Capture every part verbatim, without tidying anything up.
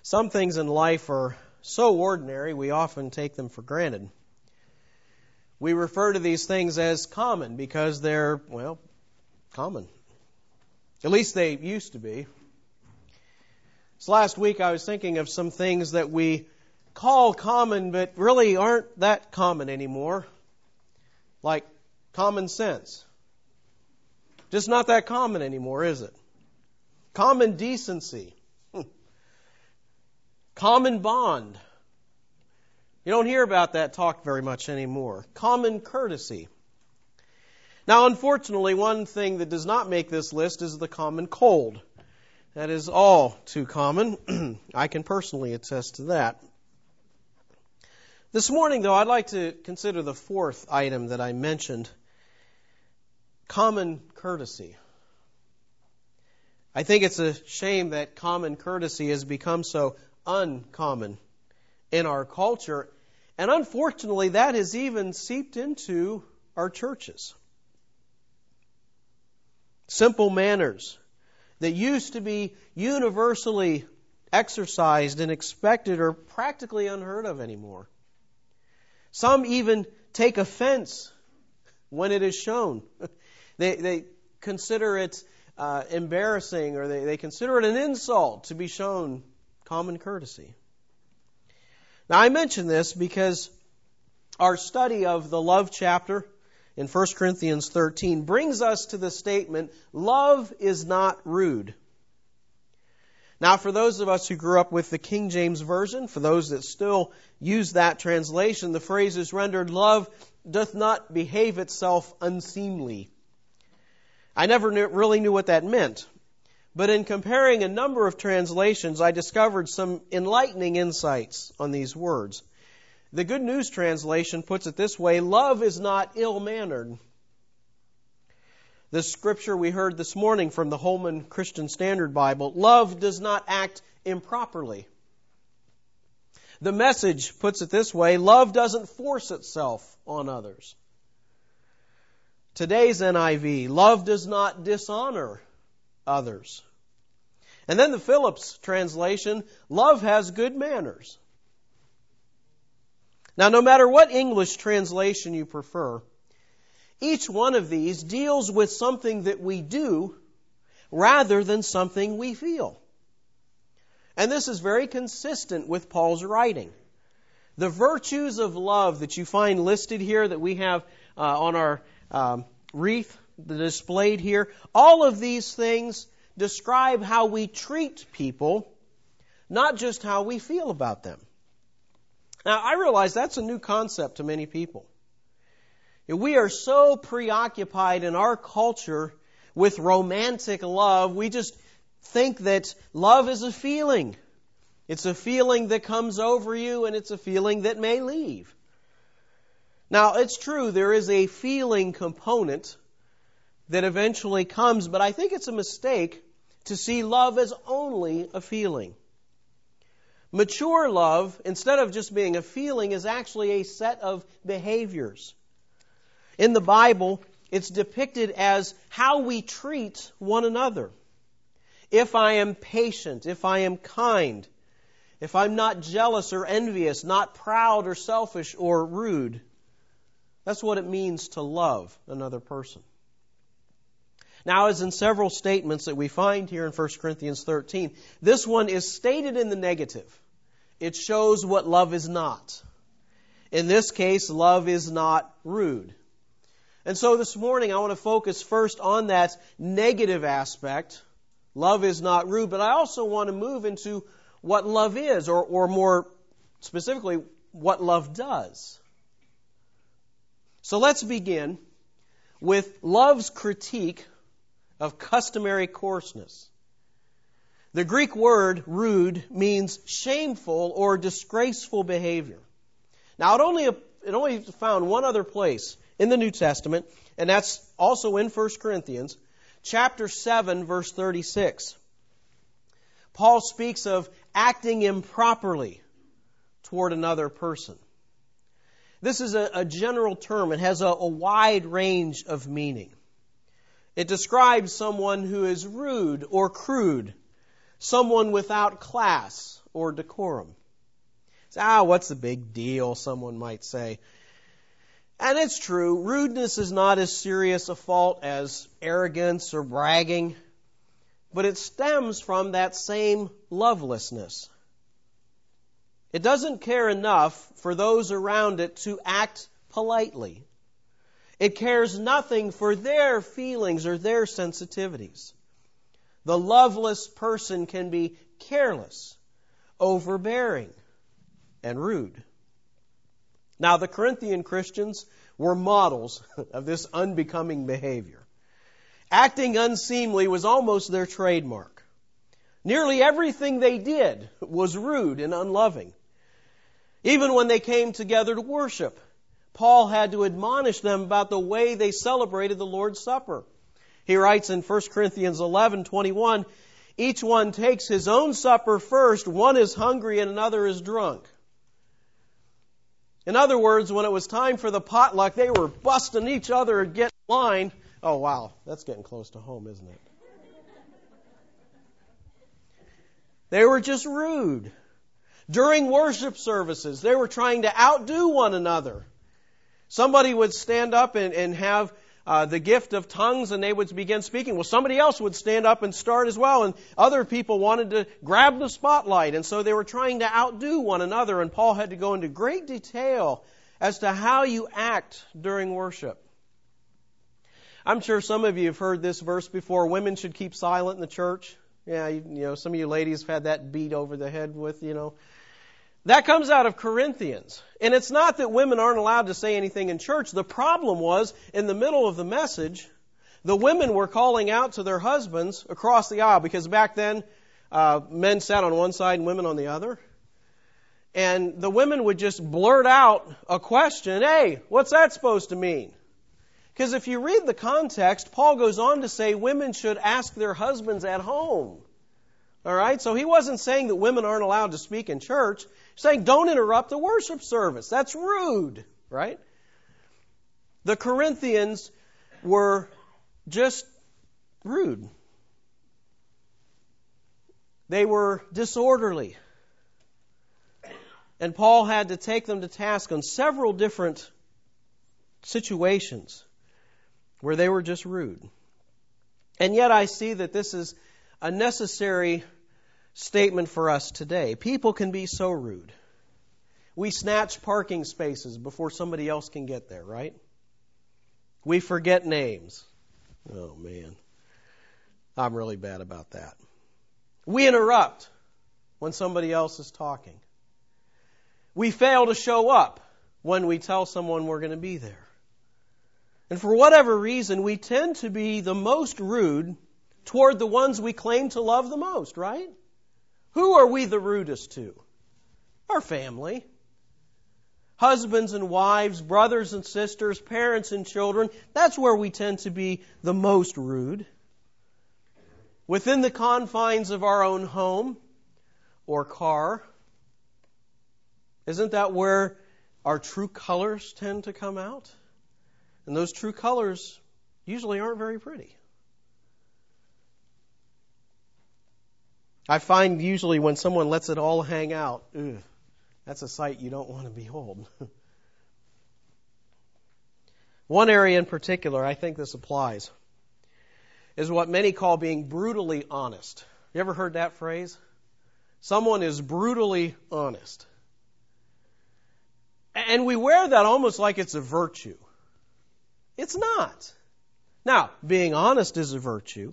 Some things in life are so ordinary, we often take them for granted. We refer to these things as common because they're, well, common. At least they used to be. This last week I was thinking of some things that we call common but really aren't that common anymore. Like common sense. Just not that common anymore, is it? Common decency. Common bond. You don't hear about that talk very much anymore. Common courtesy. Now, unfortunately, one thing that does not make this list is the common cold. That is all too common. I can personally attest to that. This morning, though, I'd like to consider the fourth item that I mentioned. Common courtesy. I think it's a shame that common courtesy has become so uncommon in our culture. And unfortunately, that has even seeped into our churches. Simple manners that used to be universally exercised and expected are practically unheard of anymore. Some even take offense when it is shown. They, they consider it uh, embarrassing, or they, they consider it an insult to be shown common courtesy. Now, I mention this because our study of the love chapter in First Corinthians thirteen brings us to the statement, love is not rude. Now, for those of us who grew up with the King James Version, for those that still use that translation, the phrase is rendered, love doth not behave itself unseemly. I never knew, really knew what that meant. But in comparing a number of translations, I discovered some enlightening insights on these words. The Good News Translation puts it this way, love is not ill-mannered. The scripture we heard this morning from the Holman Christian Standard Bible, love does not act improperly. The Message puts it this way, love doesn't force itself on others. Today's N I V, love does not dishonor others. And then the Phillips translation, love has good manners. Now, no matter what English translation you prefer, each one of these deals with something that we do rather than something we feel. And this is very consistent with Paul's writing. The virtues of love that you find listed here that we have uh, on our um, wreath displayed here, all of these things describe how we treat people, not just how we feel about them. Now, I realize that's a new concept to many people. We are so preoccupied in our culture with romantic love, we just think that love is a feeling. It's a feeling that comes over you, and it's a feeling that may leave. Now, it's true, there is a feeling component that eventually comes, but I think it's a mistake to see love as only a feeling. Mature love, instead of just being a feeling, is actually a set of behaviors. In the Bible, it's depicted as how we treat one another. If I am patient, if I am kind, if I'm not jealous or envious, not proud or selfish or rude, that's what it means to love another person. Now, as in several statements that we find here in First Corinthians thirteen, this one is stated in the negative. It shows what love is not. In this case, love is not rude. And so this morning I want to focus first on that negative aspect. Love is not rude, but I also want to move into what love is, or, or more specifically, what love does. So let's begin with love's critique of customary coarseness. The Greek word rude means shameful or disgraceful behavior. Now, it only it only found one other place in the New Testament, and that's also in First Corinthians, chapter seven, verse thirty-six. Paul speaks of acting improperly toward another person. This is a, a general term. It has a, a wide range of meaning. It describes someone who is rude or crude, someone without class or decorum. Ah, what's the big deal, someone might say. And it's true, rudeness is not as serious a fault as arrogance or bragging, but it stems from that same lovelessness. It doesn't care enough for those around it to act politely. It cares nothing for their feelings or their sensitivities. The loveless person can be careless, overbearing, and rude. Now, the Corinthian Christians were models of this unbecoming behavior. Acting unseemly was almost their trademark. Nearly everything they did was rude and unloving. Even when they came together to worship, Paul had to admonish them about the way they celebrated the Lord's Supper. He writes in First Corinthians eleven twenty-one, each one takes his own supper first, one is hungry and another is drunk. In other words, when it was time for the potluck, they were busting each other and getting in line. Oh, wow, that's getting close to home, isn't it? They were just rude. During worship services, they were trying to outdo one another. Somebody would stand up and, and have uh, the gift of tongues and they would begin speaking. Well, somebody else would stand up and start as well, and other people wanted to grab the spotlight, and so they were trying to outdo one another, and Paul had to go into great detail as to how you act during worship. I'm sure some of you have heard this verse before, women should keep silent in the church. Yeah, you, you know, some of you ladies have had that beat over the head with, you know. That comes out of Corinthians. And it's not that women aren't allowed to say anything in church. The problem was, in the middle of the message, the women were calling out to their husbands across the aisle, because back then, uh, men sat on one side and women on the other. And the women would just blurt out a question, hey, what's that supposed to mean? Because if you read the context, Paul goes on to say women should ask their husbands at home. All right? So he wasn't saying that women aren't allowed to speak in church. He's saying don't interrupt the worship service. That's rude, right? The Corinthians were just rude. They were disorderly. And Paul had to take them to task on several different situations where they were just rude. And yet I see that this is a necessary statement for us today. People can be so rude. We snatch parking spaces before somebody else can get there, right? We forget names. Oh, man. I'm really bad about that. We interrupt when somebody else is talking. We fail to show up when we tell someone we're going to be there. And for whatever reason, we tend to be the most rude toward the ones we claim to love the most, right? Who are we the rudest to? Our family. Husbands and wives, brothers and sisters, parents and children. That's where we tend to be the most rude. Within the confines of our own home or car. Isn't that where our true colors tend to come out? And those true colors usually aren't very pretty. I find usually when someone lets it all hang out, ugh, that's a sight you don't want to behold. One area in particular, I think this applies, is what many call being brutally honest. You ever heard that phrase? Someone is brutally honest. And we wear that almost like it's a virtue. It's not. Now, being honest is a virtue.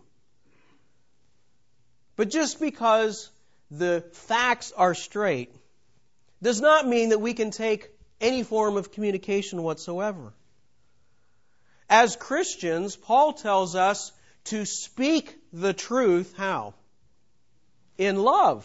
But just because the facts are straight does not mean that we can take any form of communication whatsoever. As Christians, Paul tells us to speak the truth, how? In love.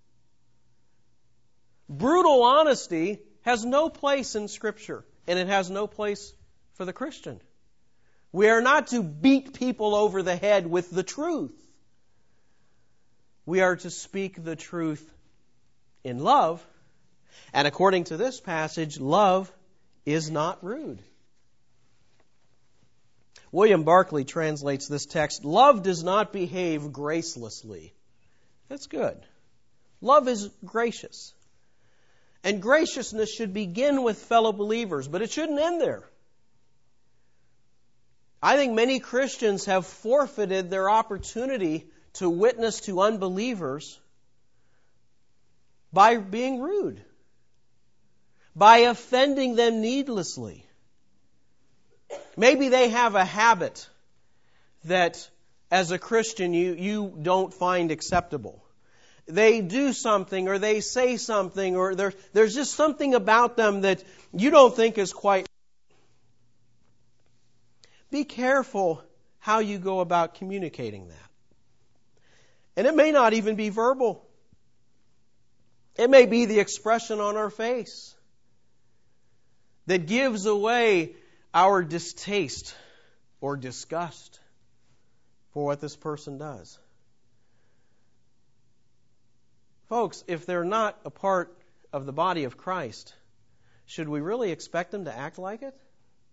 Brutal honesty has no place in Scripture, and it has no place for the Christian. We are not to beat people over the head with the truth. We are to speak the truth in love. And according to this passage, love is not rude. William Barclay translates this text, love does not behave gracelessly. That's good. Love is gracious. And graciousness should begin with fellow believers, but it shouldn't end there. I think many Christians have forfeited their opportunity to witness to unbelievers by being rude, by offending them needlessly. Maybe they have a habit that as a Christian you, you don't find acceptable. They do something or they say something or there, there's just something about them that you don't think is quite. Be careful how you go about communicating that. And it may not even be verbal. It may be the expression on our face that gives away our distaste or disgust for what this person does. Folks, if they're not a part of the body of Christ, should we really expect them to act like it?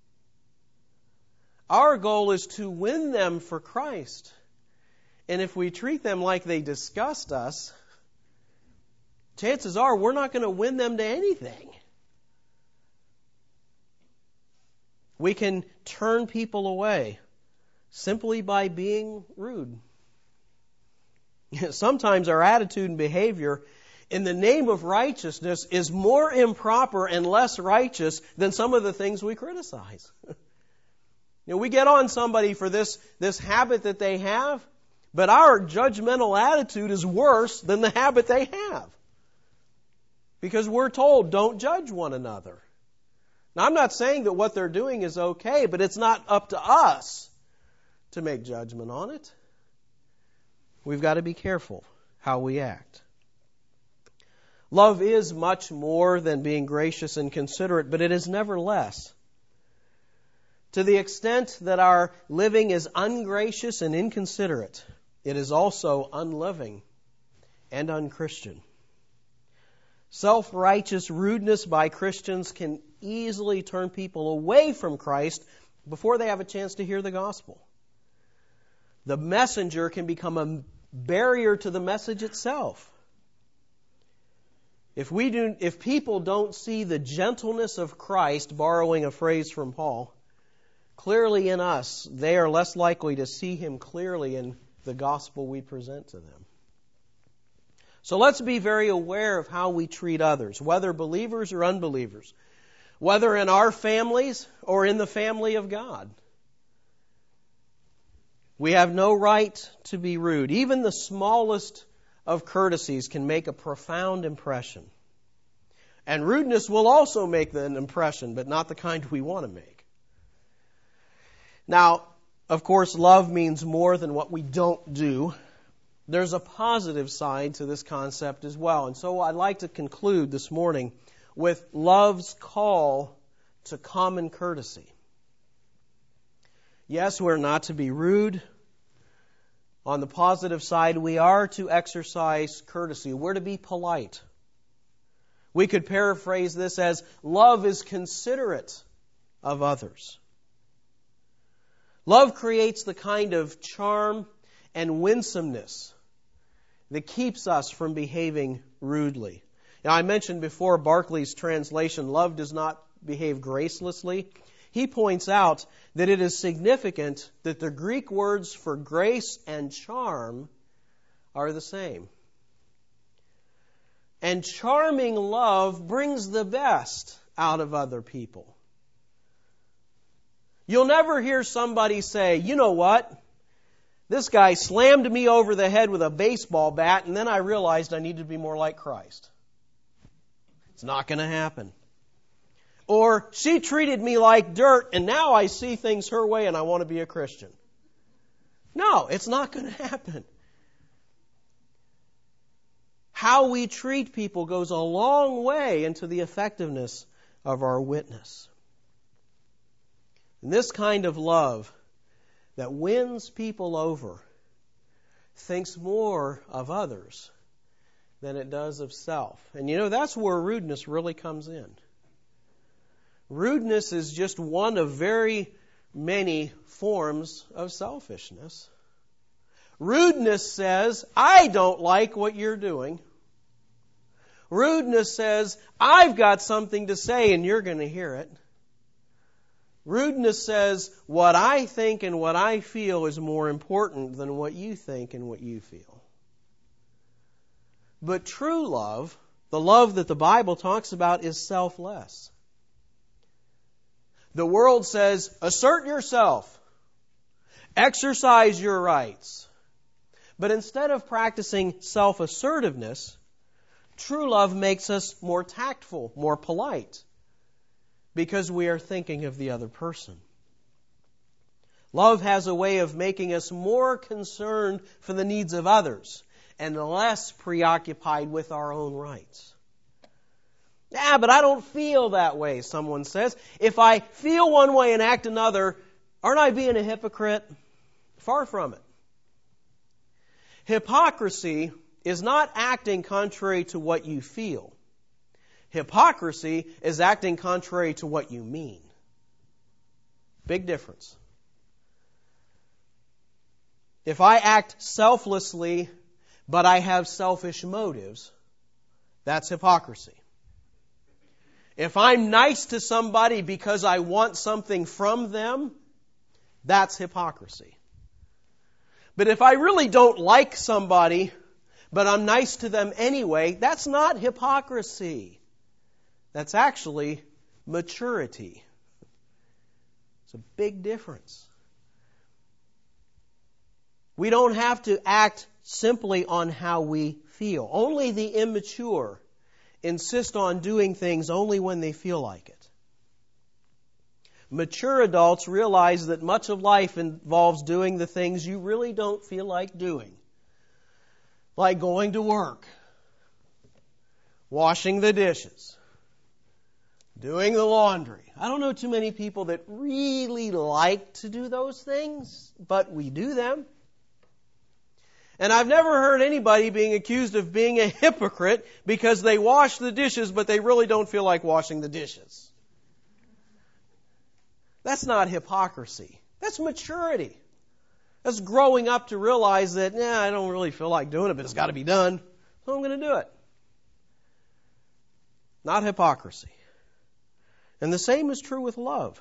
Our goal is to win them for Christ. And if we treat them like they disgust us, chances are we're not going to win them to anything. We can turn people away simply by being rude. Sometimes our attitude and behavior in the name of righteousness is more improper and less righteous than some of the things we criticize. You know, we get on somebody for this, this habit that they have, but our judgmental attitude is worse than the habit they have. Because we're told, don't judge one another. Now, I'm not saying that what they're doing is okay, but it's not up to us to make judgment on it. We've got to be careful how we act. Love is much more than being gracious and considerate, but it is never less. To the extent that our living is ungracious and inconsiderate, it is also unloving and unchristian. Self-righteous rudeness by Christians can easily turn people away from Christ before they have a chance to hear the gospel. The messenger can become a barrier to the message itself. If we do, if people don't see the gentleness of Christ, borrowing a phrase from Paul, clearly in us, they are less likely to see Him clearly in the gospel we present to them. So let's be very aware of how we treat others, whether believers or unbelievers, whether in our families or in the family of God. We have no right to be rude. Even the smallest of courtesies can make a profound impression. And rudeness will also make an impression, but not the kind we want to make. Now, of course, love means more than what we don't do. There's a positive side to this concept as well. And so I'd like to conclude this morning with love's call to common courtesy. Yes, we're not to be rude. On the positive side, we are to exercise courtesy. We're to be polite. We could paraphrase this as, love is considerate of others. Love creates the kind of charm and winsomeness that keeps us from behaving rudely. Now, I mentioned before Barclay's translation, love does not behave gracelessly. He points out that it is significant that the Greek words for grace and charm are the same. And charming love brings the best out of other people. You'll never hear somebody say, you know what? This guy slammed me over the head with a baseball bat, and then I realized I needed to be more like Christ. It's not going to happen. Or, she treated me like dirt, and now I see things her way, and I want to be a Christian. No, it's not going to happen. How we treat people goes a long way into the effectiveness of our witness. And this kind of love that wins people over thinks more of others than it does of self. And you know, that's where rudeness really comes in. Rudeness is just one of very many forms of selfishness. Rudeness says, I don't like what you're doing, Rudeness says, I've got something to say and you're going to hear it. Rudeness says, what I think and what I feel is more important than what you think and what you feel. But true love, the love that the Bible talks about, is selfless. The world says, assert yourself. Exercise your rights. But instead of practicing self-assertiveness, true love makes us more tactful, more polite, because we are thinking of the other person. Love has a way of making us more concerned for the needs of others and less preoccupied with our own rights. Yeah, but I don't feel that way, someone says. If I feel one way and act another, aren't I being a hypocrite? Far from it. Hypocrisy is not acting contrary to what you feel. Hypocrisy is acting contrary to what you mean. Big difference. If I act selflessly, but I have selfish motives, that's hypocrisy. If I'm nice to somebody because I want something from them, that's hypocrisy. But if I really don't like somebody, but I'm nice to them anyway, that's not hypocrisy. That's actually maturity. It's a big difference. We don't have to act simply on how we feel. Only the immature insist on doing things only when they feel like it. Mature adults realize that much of life involves doing the things you really don't feel like doing. Like going to work, washing the dishes, doing the laundry. I don't know too many people that really like to do those things, but we do them. And I've never heard anybody being accused of being a hypocrite because they wash the dishes, but they really don't feel like washing the dishes. That's not hypocrisy. That's maturity. That's growing up to realize that, nah, I don't really feel like doing it, but it's got to be done, so I'm going to do it. Not hypocrisy. And the same is true with love.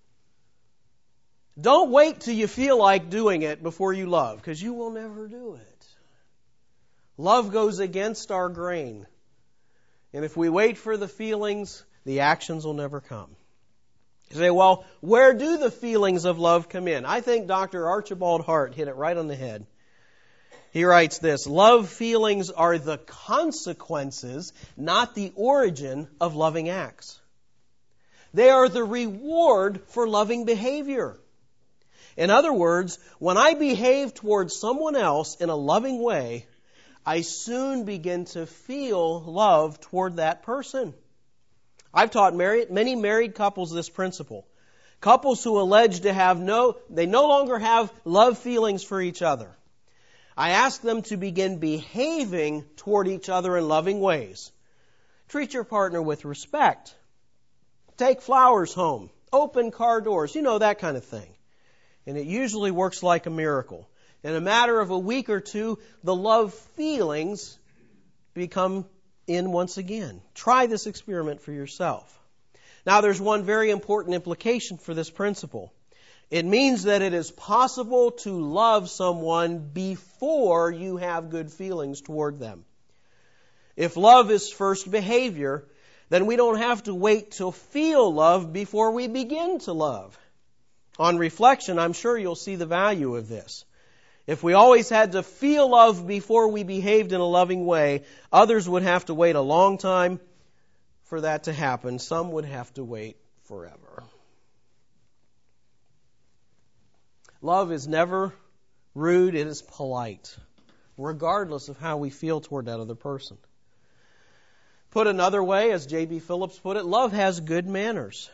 Don't wait till you feel like doing it before you love, because you will never do it. Love goes against our grain. And if we wait for the feelings, the actions will never come. You say, well, where do the feelings of love come in? I think Doctor Archibald Hart hit it right on the head. He writes this, love feelings are the consequences, not the origin of loving acts. They are the reward for loving behavior. In other words, when I behave towards someone else in a loving way, I soon begin to feel love toward that person. I've taught married, many married couples this principle. Couples who allege to have no, they no longer have love feelings for each other. I ask them to begin behaving toward each other in loving ways. Treat your partner with respect. Take flowers home. Open car doors. You know, that kind of thing. And it usually works like a miracle. In a matter of a week or two, the love feelings become in once again. Try this experiment for yourself. Now, there's one very important implication for this principle. It means that it is possible to love someone before you have good feelings toward them. If love is first behavior, then we don't have to wait till feel love before we begin to love. On reflection, I'm sure you'll see the value of this. If we always had to feel love before we behaved in a loving way, others would have to wait a long time for that to happen. Some would have to wait forever. Love is never rude, it is polite, regardless of how we feel toward that other person. Put another way, as J B Phillips put it, love has good manners.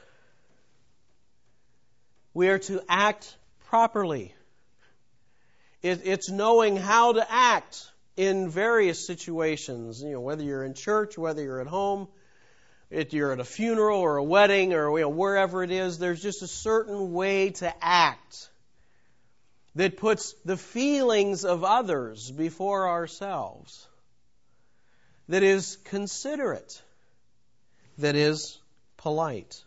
We are to act properly. It, it's knowing how to act in various situations. You know, whether you're in church, whether you're at home, if you're at a funeral or a wedding or you know, wherever it is, there's just a certain way to act that puts the feelings of others before ourselves. that is considerate, that is polite.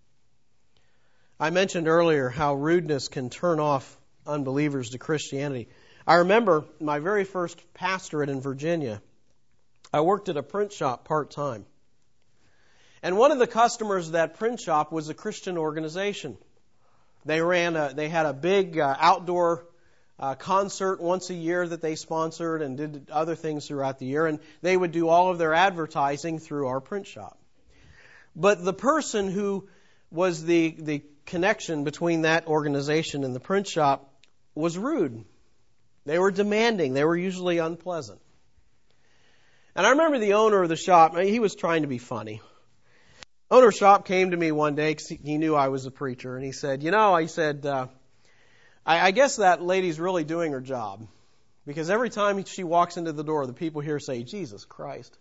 I mentioned earlier how rudeness can turn off unbelievers to Christianity. I remember my very first pastorate in Virginia. I worked at a print shop part-time. And one of the customers of that print shop was a Christian organization. They ran a, they had a big uh, outdoor uh, concert once a year that they sponsored and did other things throughout the year. And they would do all of their advertising through our print shop. But the person who was the, the connection between that organization and the print shop was rude. They were demanding. They were usually unpleasant. And I remember the owner of the shop, he was trying to be funny. Owner of the shop came to me one day because he knew I was a preacher, and he said, you know, he said, uh, I, I guess that lady's really doing her job, because every time she walks into the door, the people here say, Jesus Christ.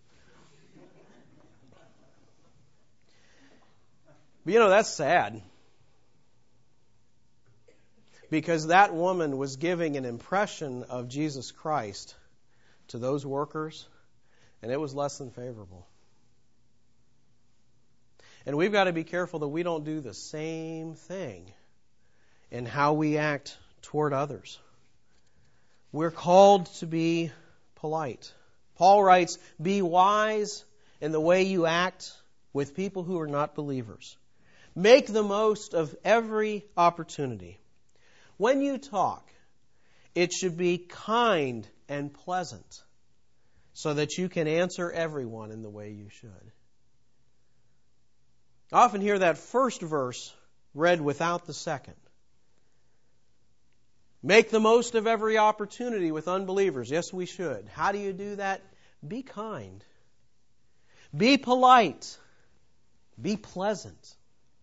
But you know, that's sad, because that woman was giving an impression of Jesus Christ to those workers, and it was less than favorable. And we've got to be careful that we don't do the same thing in how we act toward others. We're called to be polite. Paul writes, be wise in the way you act with people who are not believers. Make the most of every opportunity. When you talk, it should be kind and pleasant so that you can answer everyone in the way you should. I often hear that first verse read without the second. Make the most of every opportunity with unbelievers. Yes, we should. How do you do that? Be kind. Be polite. Be pleasant.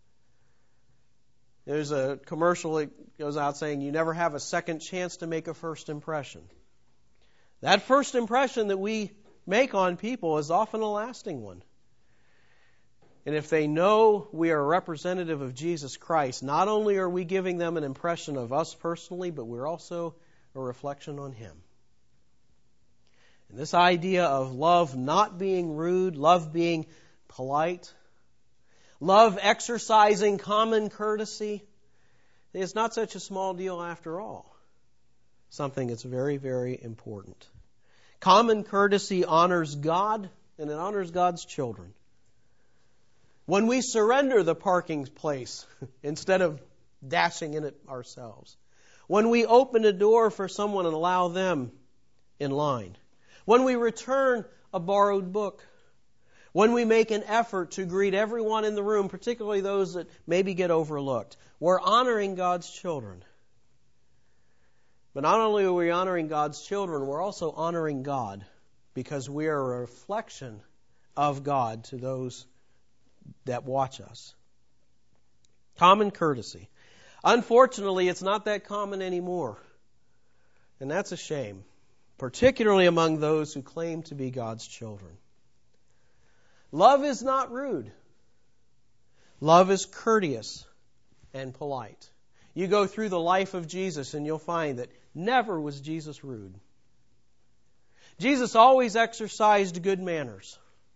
There's a commercial that goes out saying you never have a second chance to make a first impression. That first impression that we make on people is often a lasting one. And if they know we are a representative of Jesus Christ, not only are we giving them an impression of us personally, but we're also a reflection on Him. And this idea of love not being rude, love being polite, love exercising common courtesy, is not such a small deal after all. Something that's very, very important. Common courtesy honors God, and it honors God's children. When we surrender the parking place instead of dashing in it ourselves. When we open a door for someone and allow them in line. When we return a borrowed book. When we make an effort to greet everyone in the room, particularly those that maybe get overlooked. We're honoring God's children. But not only are we honoring God's children, we're also honoring God, because we are a reflection of God to those that watch us. Common courtesy. Unfortunately, it's not that common anymore. And that's a shame, particularly among those who claim to be God's children. Love is not rude. Love is courteous and polite. You go through the life of Jesus and you'll find that never was Jesus rude. Jesus always exercised good manners.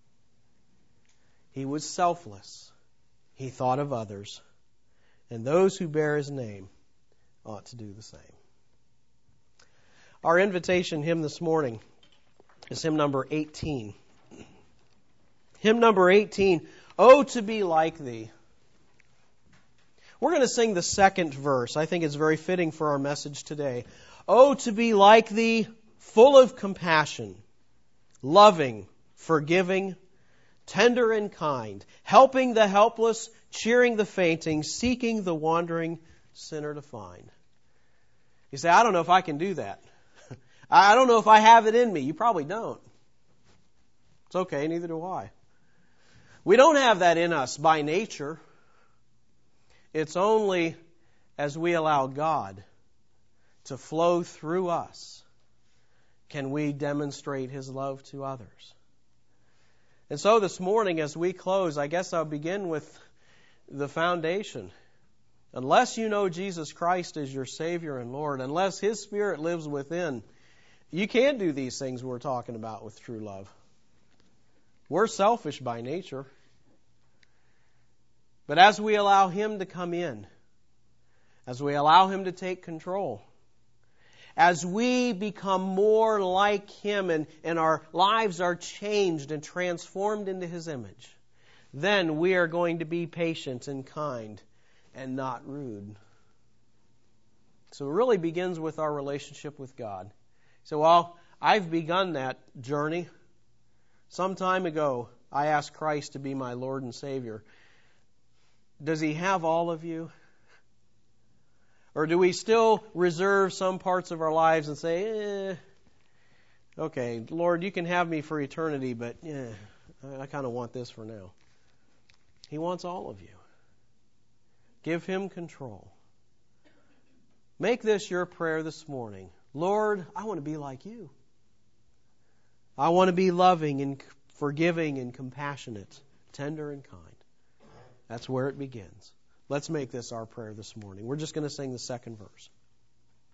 He was selfless. He thought of others. And those who bear His name ought to do the same. Our invitation hymn this morning is hymn number eighteen. Hymn number eighteen, Oh, to be like Thee. We're going to sing the second verse. I think it's very fitting for our message today. Oh, to be like Thee, full of compassion, loving, forgiving, tender and kind, helping the helpless, cheering the fainting, seeking the wandering sinner to find. You say, I don't know if I can do that. I don't know if I have it in me. You probably don't. It's okay, neither do I. We don't have that in us by nature. It's only as we allow God to flow through us can we demonstrate His love to others. And so this morning as we close, I guess I'll begin with the foundation. Unless you know Jesus Christ as your Savior and Lord, unless His Spirit lives within, you can't do these things we're talking about with true love. We're selfish by nature. But as we allow Him to come in, as we allow Him to take control, as we become more like Him and, and our lives are changed and transformed into His image, then we are going to be patient and kind and not rude. So it really begins with our relationship with God. So, well, I've begun that journey. Some time ago, I asked Christ to be my Lord and Savior. Does He have all of you? Or do we still reserve some parts of our lives and say, eh, okay, Lord, you can have me for eternity, but eh, I kind of want this for now. He wants all of you. Give Him control. Make this your prayer this morning. Lord, I want to be like You. I want to be loving and forgiving and compassionate, tender and kind. That's where it begins. Let's make this our prayer this morning. We're just going to sing the second verse.